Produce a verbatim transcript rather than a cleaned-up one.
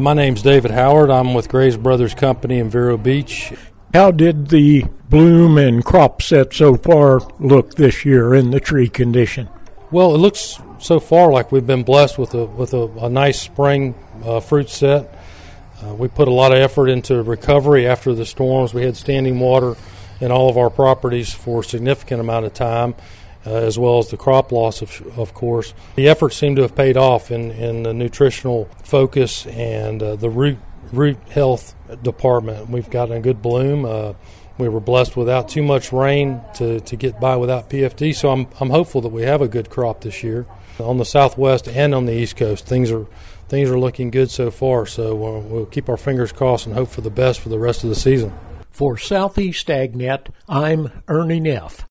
my name's David Howard. I'm with Graves Brothers Company in Vero Beach. How did the bloom and crop set so far look this year in the tree condition? Well, it looks so far like we've been blessed with a with a, a nice spring uh, fruit set. Uh, we put a lot of effort into recovery after the storms. We had standing water in all of our properties for a significant amount of time, uh, as well as the crop loss, of, of course. The efforts seem to have paid off in, in the nutritional focus and uh, the root root health department. We've gotten a good bloom. Uh, we were blessed without too much rain to, to get by without P F D, so I'm I'm hopeful that we have a good crop this year. On the southwest and on the east coast, things are things are looking good so far, so uh, we'll keep our fingers crossed and hope for the best for the rest of the season. For Southeast AgNet, I'm Ernie Neff.